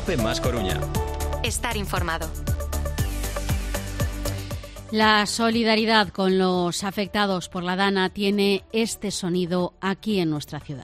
COPE más Coruña. Estar informado. La solidaridad con los afectados por la Dana tiene este sonido aquí en nuestra ciudad.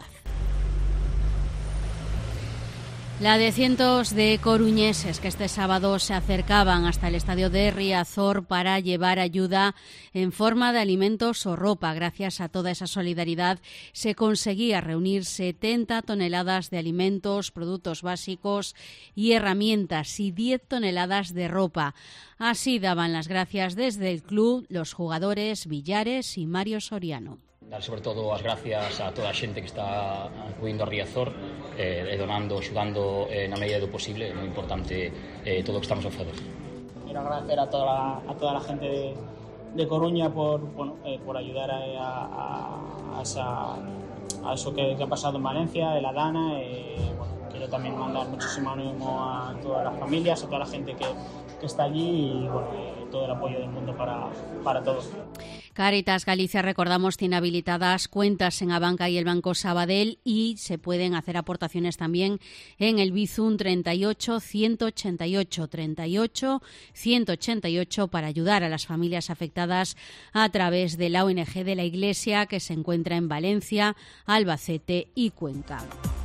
La de cientos de coruñeses que este sábado se acercaban hasta el estadio de Riazor para llevar ayuda en forma de alimentos o ropa. Gracias a toda esa solidaridad se conseguía reunir 70 toneladas de alimentos, productos básicos y herramientas y 10 toneladas de ropa. Así daban las gracias desde el club los jugadores Villares y Mario Soriano. Dar sobre todo as gracias a toda a xente que está acudindo a Riazor donando, axudando na medida do posible. É moi importante todo o que estamos a fazer. Quiero agradecer a toda la gente de Coruña por ayudar a eso que ha pasado en Valencia, de la Dana. Quiero también mandar muchísimo ánimo a todas las familias, a toda la gente que está allí y todo el apoyo del mundo para todos. Cáritas Galicia, recordamos, tiene habilitadas cuentas en Abanca y el Banco Sabadell y se pueden hacer aportaciones también en el Bizum 38 188 38 188 para ayudar a las familias afectadas a través de la ONG de la Iglesia que se encuentra en Valencia, Albacete y Cuenca.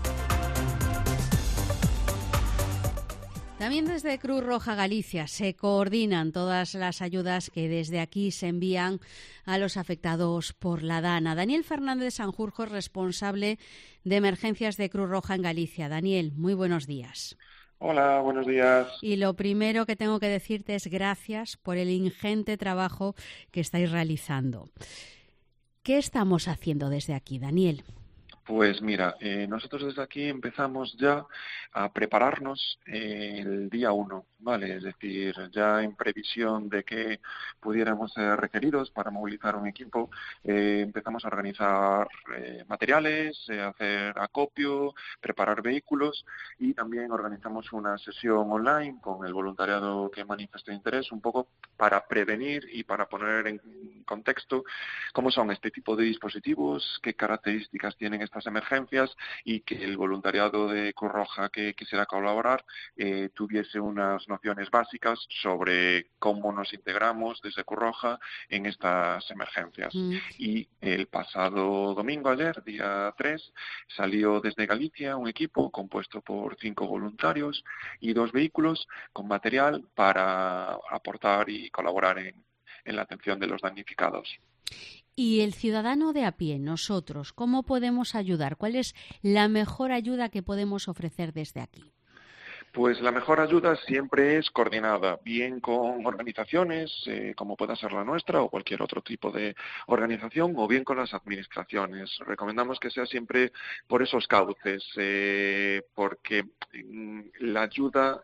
También desde Cruz Roja Galicia se coordinan todas las ayudas que desde aquí se envían a los afectados por la Dana. Daniel Fernández Sanjurjo es responsable de emergencias de Cruz Roja en Galicia. Daniel, muy buenos días. Hola, buenos días. Y lo primero que tengo que decirte es gracias por el ingente trabajo que estáis realizando. ¿Qué estamos haciendo desde aquí, Daniel? Pues mira, nosotros desde aquí empezamos ya a prepararnos el día 1, ¿vale? Es decir, ya en previsión de que pudiéramos ser requeridos para movilizar un equipo, empezamos a organizar materiales, hacer acopio, preparar vehículos y también organizamos una sesión online con el voluntariado que manifestó interés, un poco para prevenir y para poner en contexto cómo son este tipo de dispositivos, qué características tienen estas emergencias y que el voluntariado de Cruz Roja que quisiera colaborar tuviese unas nociones básicas sobre cómo nos integramos desde Cruz Roja en estas emergencias. Y el pasado domingo, ayer, día 3, salió desde Galicia un equipo compuesto por 5 voluntarios y 2 vehículos con material para aportar y colaborar en la atención de los damnificados. Y el ciudadano de a pie, nosotros, ¿cómo podemos ayudar? ¿Cuál es la mejor ayuda que podemos ofrecer desde aquí? Pues la mejor ayuda siempre es coordinada, bien con organizaciones, como pueda ser la nuestra o cualquier otro tipo de organización, o bien con las administraciones. Recomendamos que sea siempre por esos cauces, porque la ayuda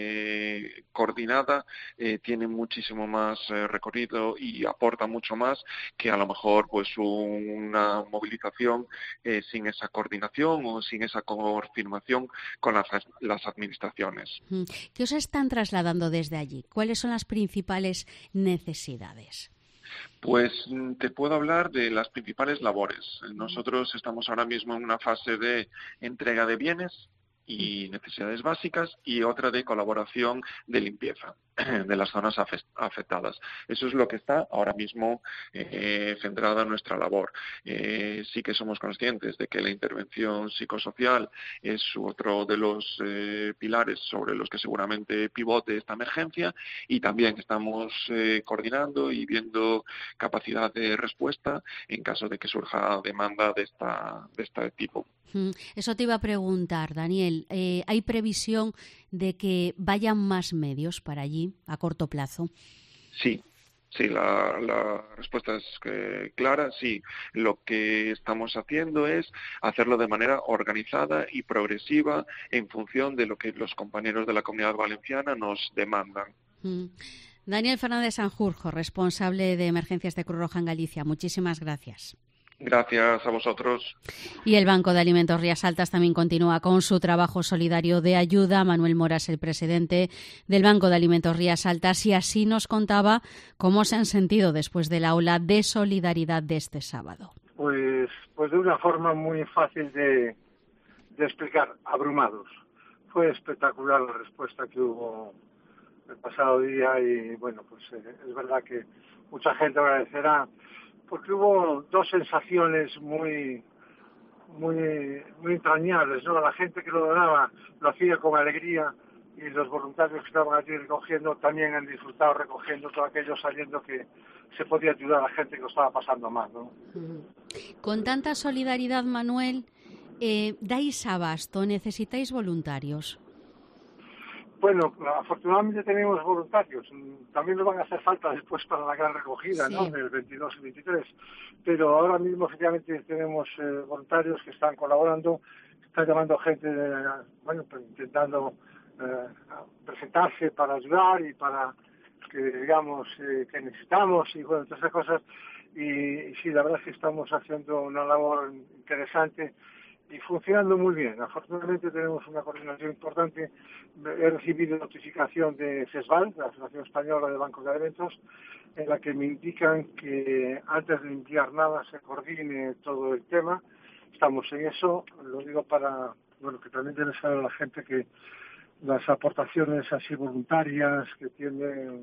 coordinada tiene muchísimo más recorrido y aporta mucho más que a lo mejor pues una movilización sin esa coordinación o sin esa coordinación con las administraciones. ¿Qué os están trasladando desde allí? ¿Cuáles son las principales necesidades? Pues te puedo hablar de las principales labores. Nosotros estamos ahora mismo en una fase de entrega de bienes y necesidades básicas y otra de colaboración de limpieza de las zonas afectadas. Eso es lo que está ahora mismo centrada en nuestra labor. Sí que somos conscientes de que la intervención psicosocial es otro de los pilares sobre los que seguramente pivote esta emergencia y también estamos coordinando y viendo capacidad de respuesta en caso de que surja demanda de este tipo. Eso te iba a preguntar, Daniel. ¿Hay previsión de que vayan más medios para allí a corto plazo? Sí, la respuesta es clara, sí. Lo que estamos haciendo es hacerlo de manera organizada y progresiva en función de lo que los compañeros de la Comunidad Valenciana nos demandan. Daniel Fernández Sanjurjo, responsable de emergencias de Cruz Roja en Galicia. Muchísimas gracias. Gracias a vosotros. Y el Banco de Alimentos Rías Altas también continúa con su trabajo solidario de ayuda. Manuel Moras, el presidente del Banco de Alimentos Rías Altas, y así nos contaba cómo se han sentido después de la ola de solidaridad de este sábado. Pues de una forma muy fácil de explicar, abrumados, Fue espectacular la respuesta que hubo el pasado día y bueno, pues es verdad que mucha gente agradecerá porque hubo dos sensaciones muy entrañables, ¿no? La gente que lo donaba lo hacía con alegría y los voluntarios que estaban allí recogiendo también han disfrutado recogiendo todo aquello, sabiendo que se podía ayudar a la gente que lo estaba pasando mal, ¿no? Con tanta solidaridad, Manuel, ¿dais abasto? ¿Necesitáis voluntarios? Bueno, afortunadamente tenemos voluntarios. También nos van a hacer falta después para la gran recogida, sí, ¿no? Del 22 y 23. Pero ahora mismo, efectivamente, tenemos voluntarios que están colaborando, están llamando gente, pues intentando presentarse para ayudar y para que digamos que necesitamos y bueno, todas esas cosas. Y sí, la verdad es que estamos haciendo una labor interesante y funcionando muy bien. Afortunadamente tenemos una coordinación importante. He recibido notificación de CESVAL, la Asociación Española de Bancos de Alimentos, en la que me indican que antes de enviar nada se coordine todo el tema. Estamos en eso. Lo digo para que también debe saber a la gente que las aportaciones así voluntarias que tienen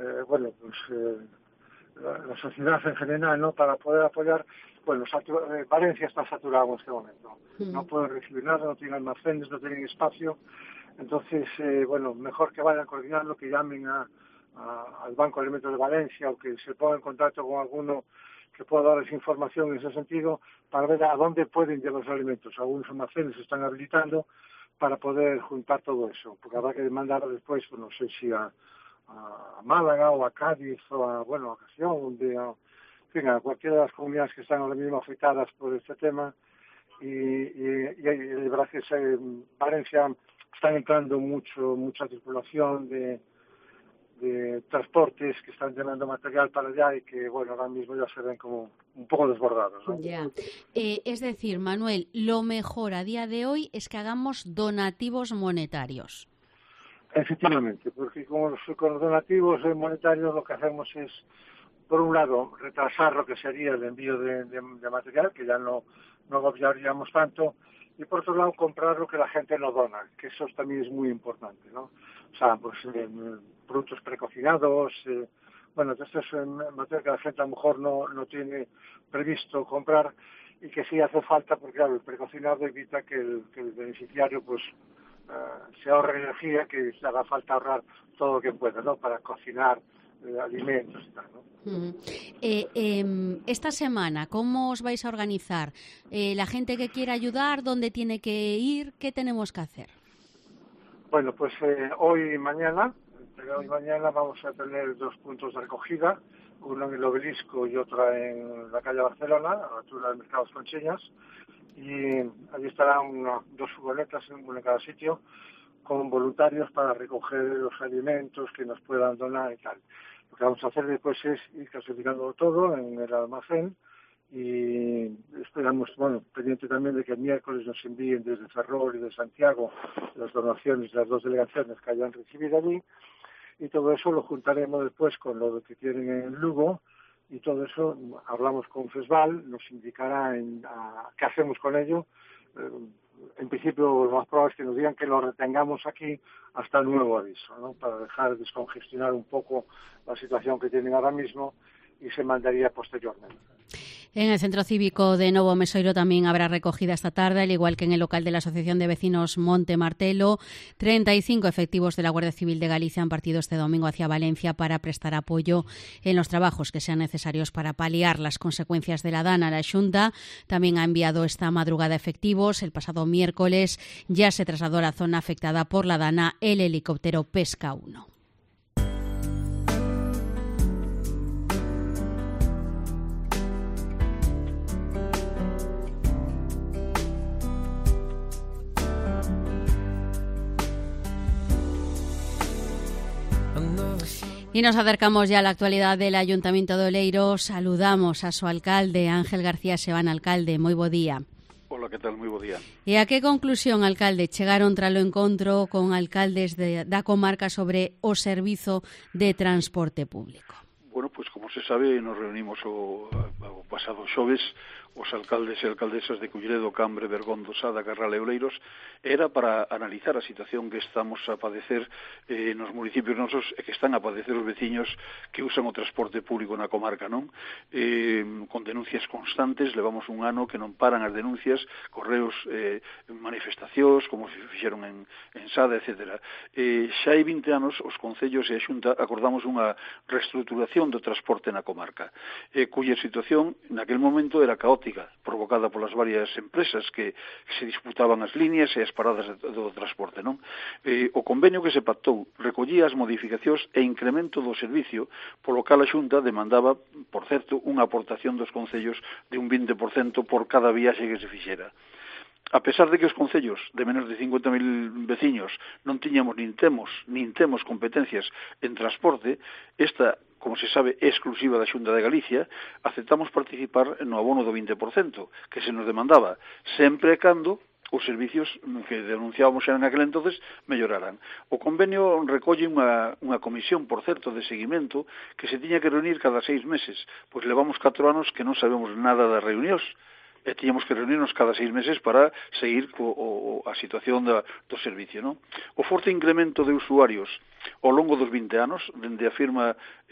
la sociedad en general, ¿no? Para poder apoyar. Bueno, Valencia está saturado en este momento. No pueden recibir nada, no tienen almacenes, no tienen espacio. Entonces, mejor que vayan coordinando, que llamen al Banco de Alimentos de Valencia o que se pongan en contacto con alguno que pueda darles información en ese sentido para ver a dónde pueden llevar los alimentos. Algunos almacenes se están habilitando para poder juntar todo eso, porque habrá que mandar después, no sé si a Málaga o a Cádiz o a Castellón, a cualquiera de las comunidades que están ahora mismo afectadas por este tema y gracias a Valencia están entrando mucha circulación de transportes que están llenando material para allá y que ahora mismo ya se ven como un poco desbordados, ¿no? Ya. Es decir, Manuel, lo mejor a día de hoy es que hagamos donativos monetarios. Efectivamente, porque con los donativos monetarios lo que hacemos es, por un lado, retrasar lo que sería el envío de material, que ya no agobiaríamos tanto, y por otro lado, comprar lo que la gente nos dona, que eso también es muy importante, ¿no? O sea, productos precocinados, esto es material que la gente a lo mejor no tiene previsto comprar y que sí hace falta, porque claro, el precocinado evita que el beneficiario se ahorre energía, que se haga falta ahorrar todo lo que pueda, ¿no? Para cocinar alimentos y tal, ¿no? Esta semana, ¿cómo os vais a organizar? La gente que quiera ayudar, ¿dónde tiene que ir? ¿Qué tenemos que hacer? Bueno, pues hoy y mañana vamos a tener 2 puntos de recogida, uno en el Obelisco y otro en la calle Barcelona, a la altura del Mercado de Concheñas, y allí estarán 2 furgonetas, una en cada sitio, con voluntarios para recoger los alimentos que nos puedan donar y tal. Lo que vamos a hacer después es ir clasificando todo en el almacén y esperamos, pendiente también de que el miércoles nos envíen desde Ferrol y de Santiago las donaciones de las 2 delegaciones que hayan recibido allí, y todo eso lo juntaremos después con lo que tienen en Lugo, y todo eso hablamos con FESVAL, nos indicará qué hacemos con ello. En principio lo más probable es que nos digan que lo retengamos aquí hasta el nuevo aviso, ¿no? Para dejar descongestionar un poco la situación que tienen ahora mismo, y se mandaría posteriormente. En el Centro Cívico de Novo Mesoiro también habrá recogida esta tarde, al igual que en el local de la Asociación de Vecinos Monte Martelo. 35 efectivos de la Guardia Civil de Galicia han partido este domingo hacia Valencia para prestar apoyo en los trabajos que sean necesarios para paliar las consecuencias de la dana. La Xunta también ha enviado esta madrugada efectivos. El pasado miércoles ya se trasladó a la zona afectada por la dana el helicóptero Pesca 1. Y nos acercamos ya a la actualidad del Ayuntamiento de Oleiros. Saludamos a su alcalde, Ángel García Sebán. Alcalde, moi bo día. Hola, que tal? Moi bo día. E a que conclusión, alcalde, chegaron tras o encontro con alcaldes da comarca sobre o servizo de transporte público? Bueno, pues como se sabe, nos reunimos o pasado xoves os alcaldes e alcaldesas de Culleredo, Cambre, Bergondo, Sada, Carral e Oleiros, era para analizar a situación que estamos a padecer nos municipios nosos e que están a padecer os veciños que usan o transporte público na comarca, non? Con denuncias constantes, levamos un ano que non paran as denuncias, correos, manifestacións, como se fixeron en Sada, etc. Xa hai 20 anos, os concellos e a Xunta acordamos unha reestruturación do transporte na comarca, cuya situación naquel momento era caótica, provocada polas varias empresas que se disputaban as líneas e as paradas do transporte, non? O convenio que se pactou recollía as modificacións e incremento do servicio, polo cal a Xunta demandaba, por certo, unha aportación dos concellos de un 20% por cada viaxe que se fixera. A pesar de que os concellos de menos de 50.000 veciños non tiñamos nin temos competencias en transporte, esta, como se sabe, é exclusiva da Xunta de Galicia, aceptamos participar no abono do 20% que se nos demandaba, sempre e cando os servicios que denunciábamos en aquel entonces melloraran. O convenio recolle unha comisión, por certo, de seguimento que se tiña que reunir cada 6 meses, pois levamos 4 anos que non sabemos nada das reunións, e tiñamos que reunirnos cada 6 meses para seguir a situación do servicio, non? O forte incremento de usuarios ao longo dos 20 anos, dende a firma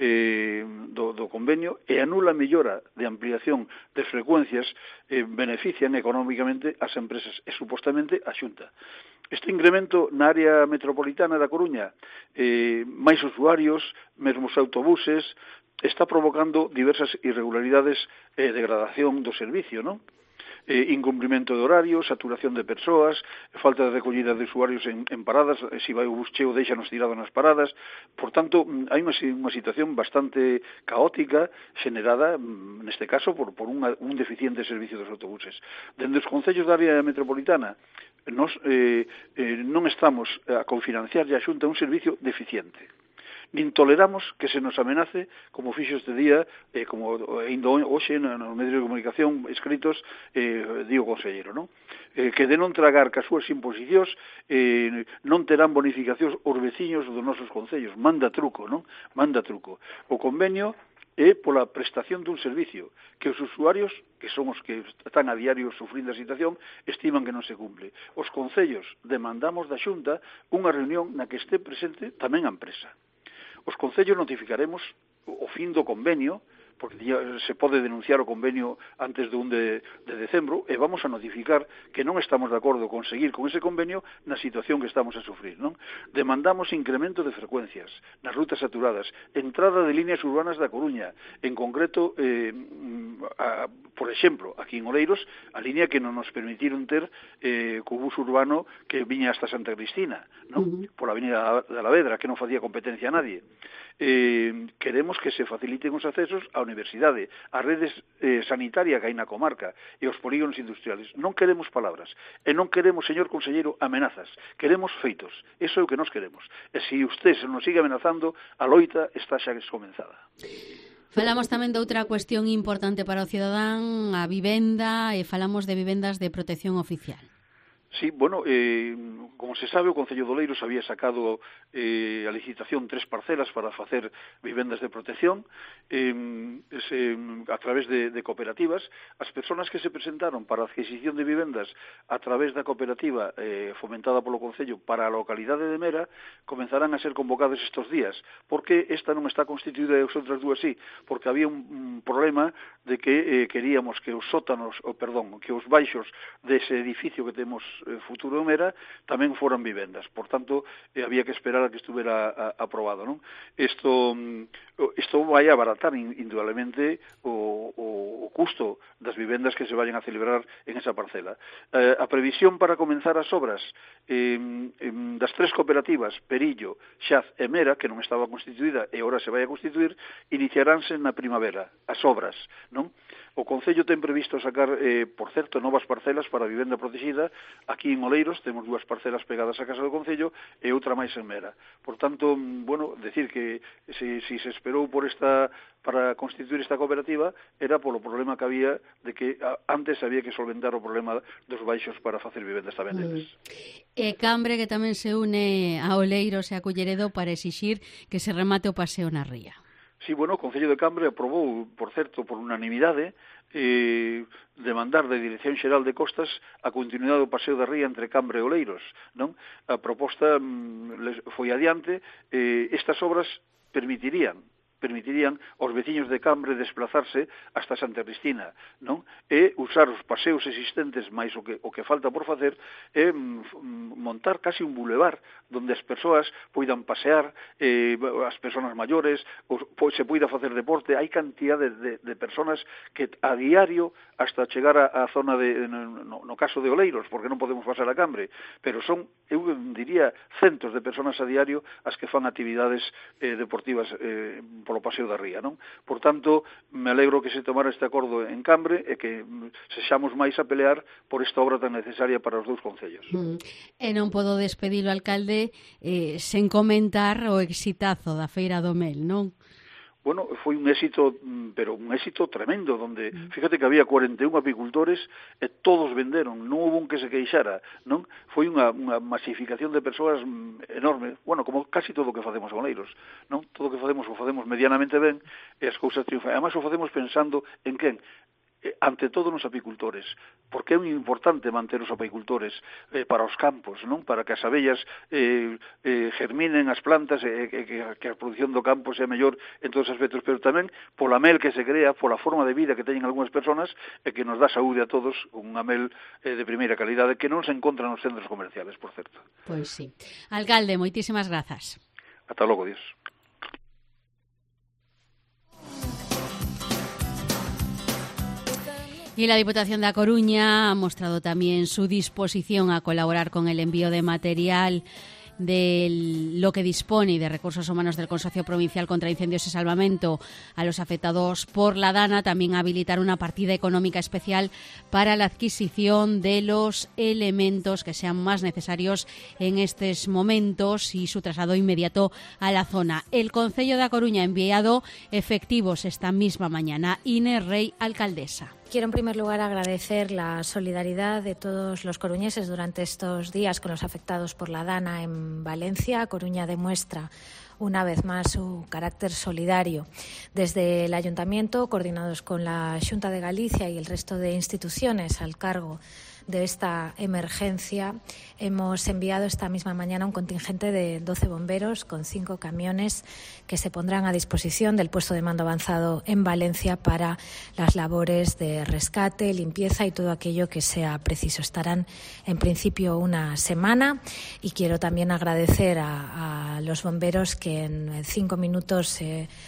do convenio, e a nula mellora de ampliación de frecuencias benefician económicamente as empresas e supostamente a Xunta. Este incremento na área metropolitana da Coruña, máis usuarios, mesmo os autobuses, está provocando diversas irregularidades e degradación do servicio, non? Incumprimento de horarios, saturación de persoas, falta de recollida de usuarios en paradas, se vai o bus cheo deixanos tirado nas paradas. Por tanto, hai unha situación bastante caótica xenerada, neste caso, por un deficiente servicio dos autobuses. Dende os concellos da área metropolitana, non estamos a confinanciar a Xunta un servicio deficiente. Nin toleramos que se nos amenace, como fixo este día, como ainda hoxe nos medios de comunicación escritos, di o conselleiro, non? Que de non tragar cas súas imposicións non terán bonificacións os veciños dos nosos concellos. Manda truco, non? Manda truco. O convenio é pola prestación dun servicio que os usuarios, que son os que están a diario sufrindo a situación, estiman que non se cumple. Os concellos demandamos da Xunta unha reunión na que este presente tamén a empresa. Os concellos notificaremos o fin do convenio, porque se pode denunciar o convenio antes do 1 de decembro, e vamos a notificar que non estamos de acordo con seguir con ese convenio na situación que estamos a sufrir, non? Demandamos incremento de frecuencias nas rutas saturadas, entrada de líneas urbanas da Coruña, en concreto, por exemplo, aquí en Oleiros, a línea que non nos permitiron ter co bus urbano que viña hasta Santa Cristina, non? Por a avenida de Alavedra, que non facía competencia a nadie. Queremos que se faciliten os accesos á universidade, a redes sanitaria que hai na comarca e os polígonos industriales. Non queremos palabras e non queremos, señor conselleiro, amenazas. Queremos feitos. Eso é o que nos queremos. E se usted se nos sigue amenazando, a loita está xa descomenzada. Falamos tamén de outra cuestión importante para o cidadán, a vivenda, e falamos de vivendas de protección oficial. Sí, bueno, como se sabe, o Concello de Oleiros había sacado a licitación 3 parcelas para facer vivendas de protección a través de cooperativas. As persoas que se presentaron para a adquisición de vivendas a través da cooperativa fomentada polo Concello para a localidade de Mera comenzarán a ser convocadas estes días. Por que esta non está constituída e as outras dúas sí? Porque había un problema de que queríamos que os sótanos, que os baixos dese edificio que temos futuro en Mera tamén foran vivendas. Por tanto, había que esperar a que estuvera aprobado, non? Isto vai abaratar indudablemente o custo das vivendas que se vayan a celebrar en esa parcela. A previsión para comenzar as obras das 3 cooperativas, Perillo, Xaz e Mera, que non estaba constituída e agora se vai a constituir, iniciaránse na primavera, as obras, non? O Concello ten previsto sacar, por certo, novas parcelas para a vivenda protegida. Aquí en Oleiros temos 2 parcelas pegadas á Casa do Concello e outra máis en Mera. Por tanto, bueno, decir que se esperou para constituir esta cooperativa era polo problema que había de que antes había que solventar o problema dos baixos para facer vivendas tamén deles. E Cambre, que tamén se une a Oleiros e a Culleredo para exixir que se remate o paseo na ría. Sí, bueno, o Concello de Cambre aprobou, por certo, por unanimidade, demandar da Dirección Xeral de Costas a continuidade do paseo da ría entre Cambre e Oleiros, non? A proposta foi adiante, estas obras permitirían aos veciños de Cambre desplazarse hasta Santa Cristina, non? E usar os paseos existentes máis o que falta por facer é montar casi un bulevar donde as persoas poidan pasear, as persoas maiores, se poida facer deporte. Hai cantidad de persoas que a diario hasta chegar á zona no caso de Oleiros, porque non podemos pasar a Cambre, pero son, eu diría, centos de persoas a diario as que fan actividades deportivas polo paseo da ría, non? Por tanto, me alegro que se tomara este acordo en Cambre e que sexamos máis a pelear por esta obra tan necesaria para os dous concellos. E non podo despedir o alcalde sen comentar o exitazo da Feira do Mel, non? Bueno, foi un éxito, pero un éxito tremendo, donde, fíjate que había 41 apicultores e todos venderon, non houve un que se queixara, non? Foi unha masificación de persoas enorme, bueno, como casi todo o que facemos en Oleiros, non? Todo o que facemos o facemos medianamente ben e as cousas triunfan. Además, o facemos pensando en quen? Ante todo nos apicultores, porque é moi importante manter os apicultores para os campos, non? Para que as abellas germinen as plantas e que a produción do campo sea mellor en todos os aspectos, pero tamén pola mel que se crea, pola forma de vida que teñen algunhas persoas e que nos dá saúde a todos, unha mel de primeira calidade que non se encontra nos centros comerciales, por certo. Pois sí. Alcalde, moitísimas grazas. Ata logo, Dios. Y la Diputación de A Coruña ha mostrado también su disposición a colaborar con el envío de material de lo que dispone y de recursos humanos del Consorcio Provincial contra Incendios y Salvamento a los afectados por la Dana, también habilitar una partida económica especial para la adquisición de los elementos que sean más necesarios en estos momentos y su traslado inmediato a la zona. El Concello de A Coruña ha enviado efectivos esta misma mañana. Inés Rey, alcaldesa. Quiero en primer lugar agradecer la solidaridad de todos los coruñeses durante estos días con los afectados por la Dana en Valencia. Coruña demuestra una vez más su carácter solidario. Desde el Ayuntamiento, coordinados con la Xunta de Galicia y el resto de instituciones al cargo de esta emergencia, hemos enviado esta misma mañana un contingente de 12 bomberos con 5 camiones que se pondrán a disposición del puesto de mando avanzado en Valencia para las labores de rescate, limpieza y todo aquello que sea preciso. Estarán en principio una semana y quiero también agradecer a los bomberos que en 5 minutos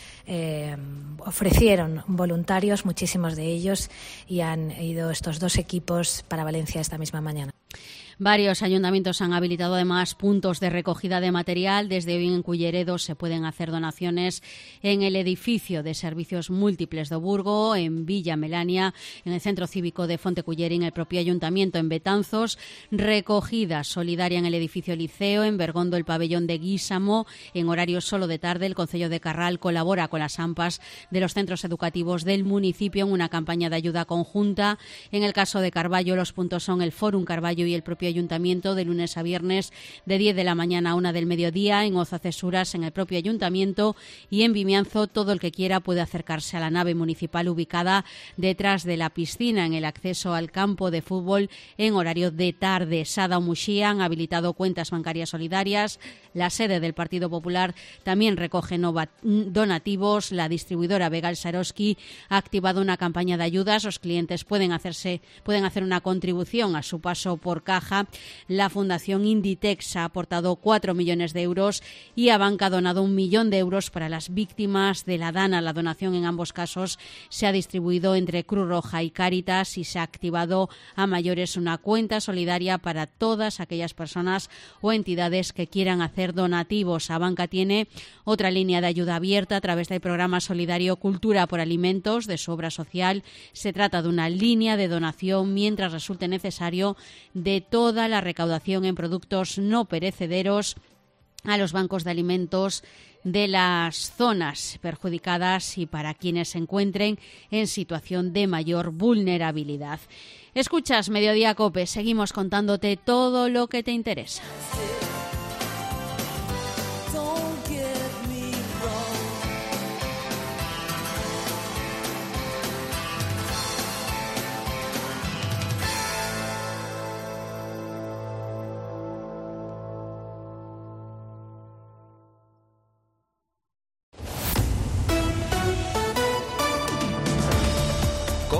ofrecieron voluntarios, muchísimos de ellos, y han ido estos 2 equipos para Valencia esta misma mañana. Varios ayuntamientos han habilitado además puntos de recogida de material. Desde hoy en Culleredo se pueden hacer donaciones en el edificio de servicios múltiples de Burgo, en Villa Melania, en el Centro Cívico de Fontecullera, en el propio ayuntamiento, en Betanzos, recogida solidaria en el edificio Liceo, en Bergondo el pabellón de Guísamo, en horario solo de tarde. El Concello de Carral colabora con las AMPAs de los centros educativos del municipio en una campaña de ayuda conjunta. En el caso de Carballo, los puntos son el Fórum Carballo y el propio ayuntamiento, de lunes a viernes de 10 de la mañana a 1 del mediodía. En Oza Cesuras, en el propio ayuntamiento, y en Vimianzo todo el que quiera puede acercarse a la nave municipal ubicada detrás de la piscina en el acceso al campo de fútbol en horario de tarde. Sada o Muxía han habilitado cuentas bancarias solidarias. La sede del Partido Popular también recoge donativos. La distribuidora Begal Saroski ha activado una campaña de ayudas. Los clientes pueden hacer una contribución a su paso por caja. La Fundación Inditex ha aportado 4 millones de euros y Abanca ha donado 1 millón de euros para las víctimas de la Dana. La donación en ambos casos se ha distribuido entre Cruz Roja y Cáritas y se ha activado a mayores una cuenta solidaria para todas aquellas personas o entidades que quieran hacer donativos. Abanca tiene otra línea de ayuda abierta a través del programa solidario Cultura por Alimentos de su obra social. Se trata de una línea de donación mientras resulte necesario de toda la recaudación en productos no perecederos a los bancos de alimentos de las zonas perjudicadas y para quienes se encuentren en situación de mayor vulnerabilidad. Escuchas Mediodía COPE, seguimos contándote todo lo que te interesa.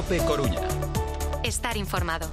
COPE Coruña. Estar informado.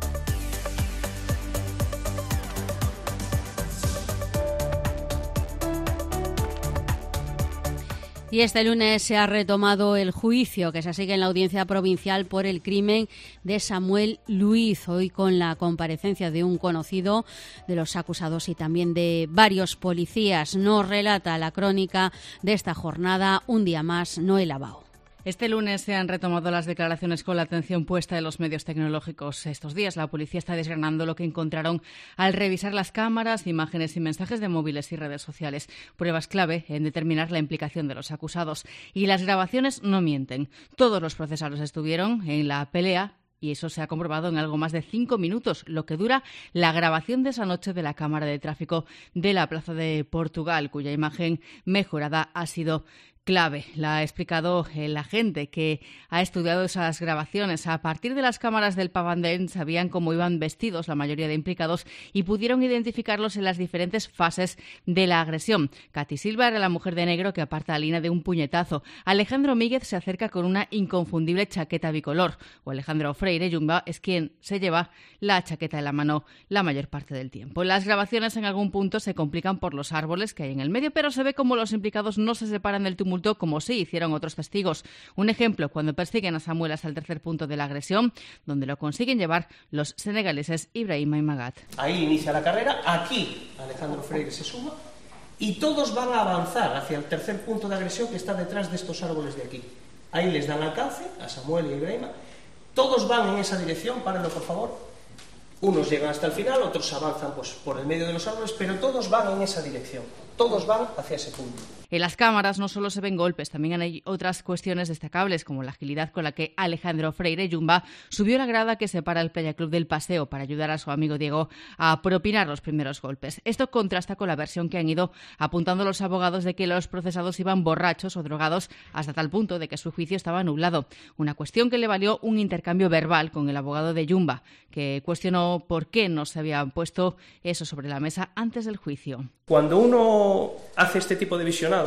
Y este lunes se ha retomado el juicio que se sigue en la Audiencia Provincial por el crimen de Samuel Luiz, hoy con la comparecencia de un conocido de los acusados y también de varios policías. Nos relata la crónica de esta jornada, un día más, Noel Abao. Este lunes se han retomado las declaraciones con la atención puesta en los medios tecnológicos. Estos días la policía está desgranando lo que encontraron al revisar las cámaras, imágenes y mensajes de móviles y redes sociales. Pruebas clave en determinar la implicación de los acusados. Y las grabaciones no mienten. Todos los procesados estuvieron en la pelea y eso se ha comprobado en algo más de 5 minutos, lo que dura la grabación de esa noche de la cámara de tráfico de la Plaza de Portugal, cuya imagen mejorada ha sido clave. La ha explicado el agente que ha estudiado esas grabaciones. A partir de las cámaras del Pavandén sabían cómo iban vestidos la mayoría de implicados y pudieron identificarlos en las diferentes fases de la agresión. Katy Silva era la mujer de negro que aparta a Lina de un puñetazo. Alejandro Míguez se acerca con una inconfundible chaqueta bicolor. O Alejandro Freire Jumba es quien se lleva la chaqueta en la mano la mayor parte del tiempo. Las grabaciones en algún punto se complican por los árboles que hay en el medio, pero se ve como los implicados no se separan del tumulto como sí hicieron otros testigos. Un ejemplo, cuando persiguen a Samuel hasta el tercer punto de la agresión, donde lo consiguen llevar los senegaleses Ibrahima y Magat. Ahí inicia la carrera, aquí Alejandro Freire se suma y todos van a avanzar hacia el tercer punto de agresión que está detrás de estos árboles de aquí. Ahí les dan alcance a Samuel y a Ibrahima. Todos van en esa dirección, párenlo por favor. Unos llegan hasta el final, otros avanzan pues por el medio de los árboles, pero todos van en esa dirección. Todos van hacia ese punto. En las cámaras no solo se ven golpes, también hay otras cuestiones destacables, como la agilidad con la que Alejandro Freire Jumba subió la grada que separa el Playa Club del paseo para ayudar a su amigo Diego a propinar los primeros golpes. Esto contrasta con la versión que han ido apuntando los abogados de que los procesados iban borrachos o drogados hasta tal punto de que su juicio estaba nublado. Una cuestión que le valió un intercambio verbal con el abogado de Jumba, que cuestionó por qué no se habían puesto eso sobre la mesa antes del juicio. Cuando uno hace este tipo de visionados,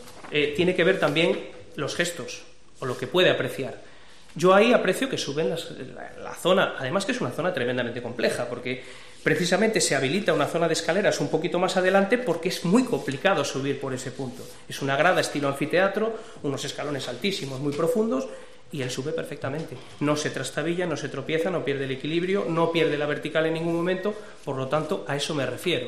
tiene que ver también los gestos, o lo que puede apreciar. Yo ahí aprecio que suben la zona, además que es una zona tremendamente compleja, porque precisamente se habilita una zona de escaleras un poquito más adelante porque es muy complicado subir por ese punto. Es una grada estilo anfiteatro, unos escalones altísimos, muy profundos, y él sube perfectamente. No se trastabilla, no se tropieza, no pierde el equilibrio, no pierde la vertical en ningún momento, por lo tanto, a eso me refiero.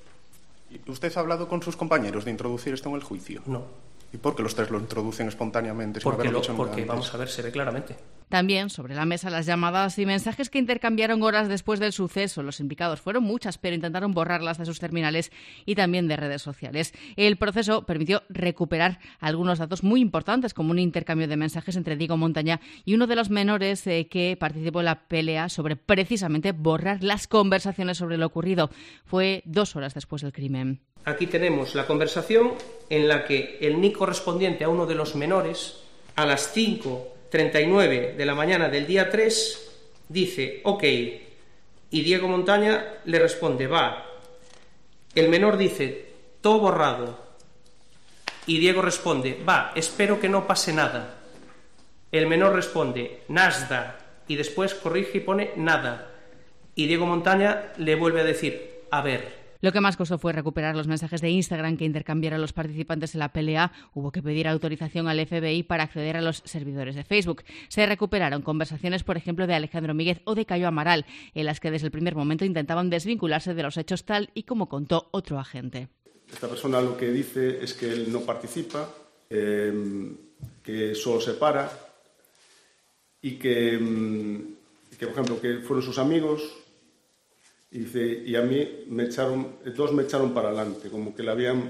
¿Usted ha hablado con sus compañeros de introducir esto en el juicio? No. ¿Y por qué los tres lo introducen espontáneamente? Porque vamos a ver, se ve claramente. También sobre la mesa las llamadas y mensajes que intercambiaron horas después del suceso. Los implicados fueron muchas, pero intentaron borrarlas de sus terminales y también de redes sociales. El proceso permitió recuperar algunos datos muy importantes, como un intercambio de mensajes entre Diego Montaña y uno de los menores que participó en la pelea sobre precisamente borrar las conversaciones sobre lo ocurrido. Fue 2 horas después del crimen. Aquí tenemos la conversación en la que el nick correspondiente a uno de los menores, a las 5:39 de la mañana del día 3, dice OK, y Diego Montaña le responde va. El menor dice todo borrado y Diego responde va, espero que no pase nada. El menor responde nasda y después corrige y pone nada, y Diego Montaña le vuelve a decir a ver. Lo que más costó fue recuperar los mensajes de Instagram que intercambiaron los participantes en la pelea. Hubo que pedir autorización al FBI para acceder a los servidores de Facebook. Se recuperaron conversaciones, por ejemplo, de Alejandro Míguez o de Cayo Amaral, en las que desde el primer momento intentaban desvincularse de los hechos, tal y como contó otro agente. Esta persona lo que dice es que él no participa, que solo se para y que, por ejemplo, que fueron sus amigos. Y dice, y a mí dos me echaron para adelante, como que le habían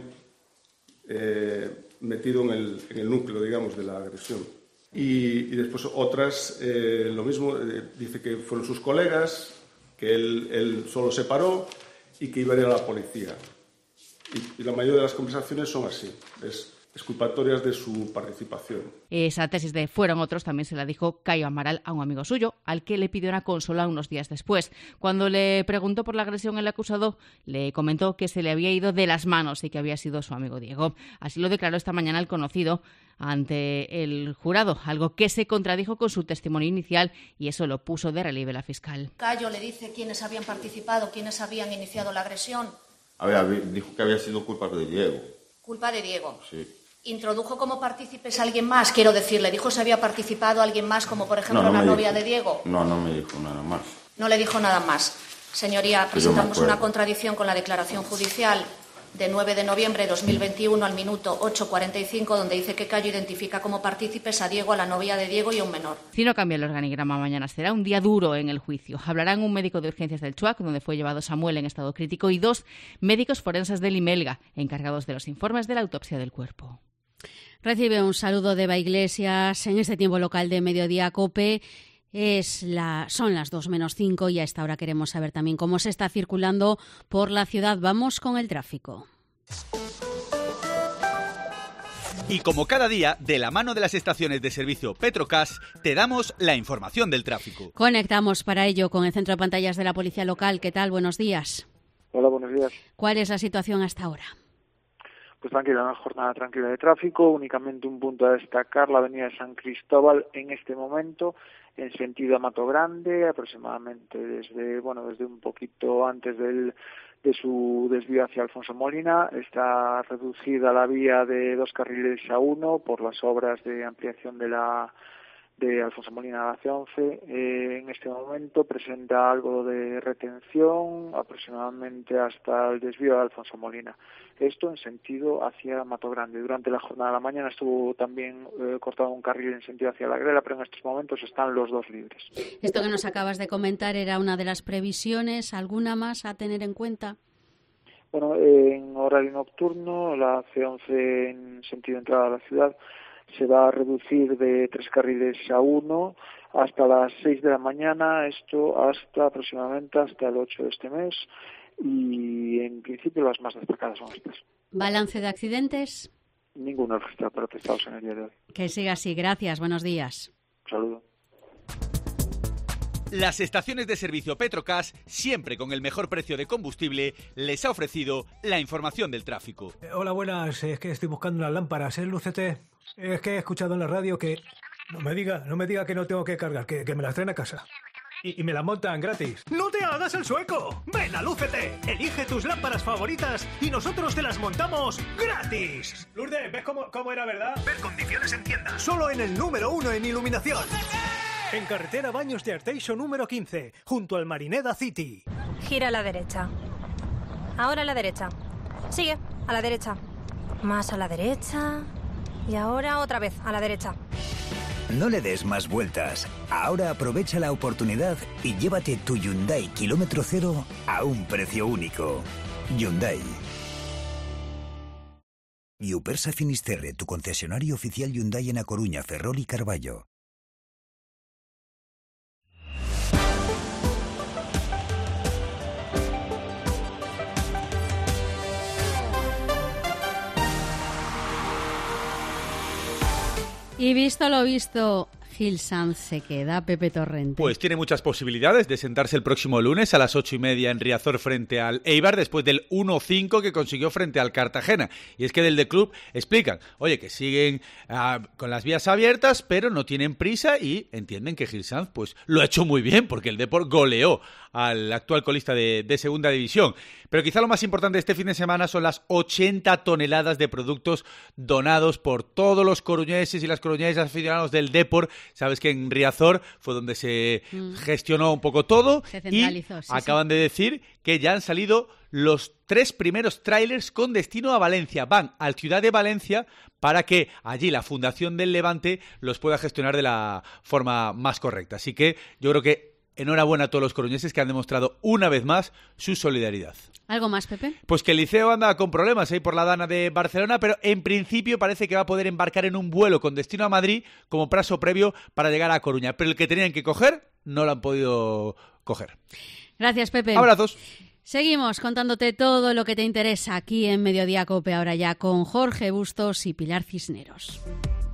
metido en el núcleo, digamos, de la agresión. Y después otras, lo mismo, dice que fueron sus colegas, que él solo se paró y que iba a ir a la policía. Y la mayoría de las conversaciones son así. exculpatorias de su participación. Esa tesis de fueron otros también se la dijo Cayo Amaral a un amigo suyo, al que le pidió una consola unos días después. Cuando le preguntó por la agresión, el acusado le comentó que se le había ido de las manos y que había sido su amigo Diego. Así lo declaró esta mañana el conocido ante el jurado, algo que se contradijo con su testimonio inicial, y eso lo puso de relieve la fiscal. Cayo le dice quiénes habían participado, quiénes habían iniciado la agresión. A ver, dijo que había sido culpa de Diego. Culpa de Diego. Sí. ¿Introdujo como partícipes a alguien más? Quiero decir, ¿le dijo si había participado alguien más, como por ejemplo la novia de Diego? No me dijo nada más. No le dijo nada más. Señoría, presentamos una contradicción con la declaración judicial de 9 de noviembre de 2021 al minuto 8:45, donde dice que Cayo identifica como partícipes a Diego, a la novia de Diego y a un menor. Si no cambia el organigrama, mañana será un día duro en el juicio. Hablarán un médico de urgencias del CHUAC, donde fue llevado Samuel en estado crítico, y 2 médicos forenses del Imelga, encargados de los informes de la autopsia del cuerpo. Recibe un saludo de Eva Iglesias en este tiempo local de Mediodía COPE. Son las 2:05 y a esta hora queremos saber también cómo se está circulando por la ciudad. Vamos con el tráfico. Y como cada día, de la mano de las estaciones de servicio Petrocas, te damos la información del tráfico. Conectamos para ello con el centro de pantallas de la Policía Local. ¿Qué tal? Buenos días. Hola, buenos días. ¿Cuál es la situación hasta ahora? Pues tranquila, una jornada tranquila de tráfico, únicamente un punto a destacar, la avenida de San Cristóbal en este momento, en sentido a Mato Grande, aproximadamente desde un poquito antes de su desvío hacia Alfonso Molina. Está reducida la vía de 2 carriles a 1 por las obras de ampliación de Alfonso Molina hacia 11. En este momento presenta algo de retención aproximadamente hasta el desvío de Alfonso Molina. Esto en sentido hacia Mato Grande. Durante la jornada de la mañana estuvo también cortado un carril en sentido hacia La Grela, pero en estos momentos están los 2 libres. Esto que nos acabas de comentar era una de las previsiones. ¿Alguna más a tener en cuenta? Bueno, en horario nocturno, la C11 en sentido entrada a la ciudad se va a reducir de 3 carriles a 1 hasta las 6 de la mañana, esto aproximadamente hasta el 8 de este mes, y en principio las más destacadas son estas. ¿Balance de accidentes? Ninguno registrado para testados en el día de hoy. Que siga así, gracias, buenos días. Un saludo. Las estaciones de servicio Petrocas, siempre con el mejor precio de combustible, les ha ofrecido la información del tráfico. Hola, buenas. Es que estoy buscando unas lámparas, Lucete. Es que he escuchado en la radio que... No me diga que no tengo que cargar, que me las traen a casa. Y me las montan gratis. ¡No te hagas el sueco! ¡Ven a Lúcete! Elige tus lámparas favoritas y nosotros te las montamos gratis. Lourdes, ¿ves cómo era, verdad? Ver condiciones en tienda. Solo en el número 1 en iluminación. En carretera Baños de Arteixo número 15, junto al Marineda City. Gira a la derecha. Ahora a la derecha. Sigue, a la derecha. Más a la derecha. Y ahora otra vez, a la derecha. No le des más vueltas. Ahora aprovecha la oportunidad y llévate tu Hyundai kilómetro cero a un precio único. Hyundai. Iupersa Finisterre, tu concesionario oficial Hyundai en A Coruña, Ferrol y Carballo. Y visto lo visto, Gil Sanz se queda, Pepe Torrente. Pues tiene muchas posibilidades de sentarse el próximo lunes a las 8:30 en Riazor frente al Eibar, después del 1-5 que consiguió frente al Cartagena. Y es que del club explican, oye, que siguen con las vías abiertas, pero no tienen prisa, y entienden que Gil Sanz pues lo ha hecho muy bien, porque el Depor goleó al actual colista de segunda división. Pero quizá lo más importante de este fin de semana son las 80 toneladas de productos donados por todos los coruñeses y las coruñesas aficionados del Depor. Sabes que en Riazor fue donde se gestionó un poco todo, se centralizó, y acaban de decir que ya han salido los 3 primeros tráilers con destino a Valencia. Van al Ciudad de Valencia para que allí la Fundación del Levante los pueda gestionar de la forma más correcta. Así que yo creo que enhorabuena a todos los coruñeses que han demostrado una vez más su solidaridad. ¿Algo más, Pepe? Pues que el Liceo anda con problemas por la Dana de Barcelona, pero en principio parece que va a poder embarcar en un vuelo con destino a Madrid como paso previo para llegar a Coruña. Pero el que tenían que coger no lo han podido coger. Gracias, Pepe. Abrazos. Seguimos contándote todo lo que te interesa aquí en Mediodía COPE, ahora ya con Jorge Bustos y Pilar Cisneros.